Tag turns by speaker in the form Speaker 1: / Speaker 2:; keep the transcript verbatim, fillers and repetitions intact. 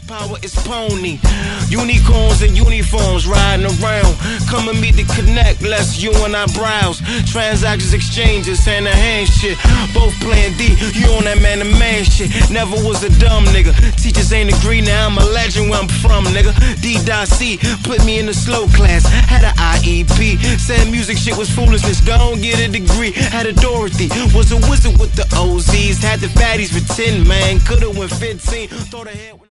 Speaker 1: power is pony. Unicorns and uniforms riding around. Come and meet the connect, let's you and I browse. Transactions, exchanges, hand to hand shit. Both playing D, you on that man to man shit. Never was a dumb nigga. Teachers ain't agree, now I'm a legend where I'm from, nigga. D.C put me in the slow class. Had an I E P. Said music shit was foolishness, don't get a degree. Had a Dorothy, was a wizard with the O Zs. Had the fatties for ten, man. Could've went fifteen. Thought ahead.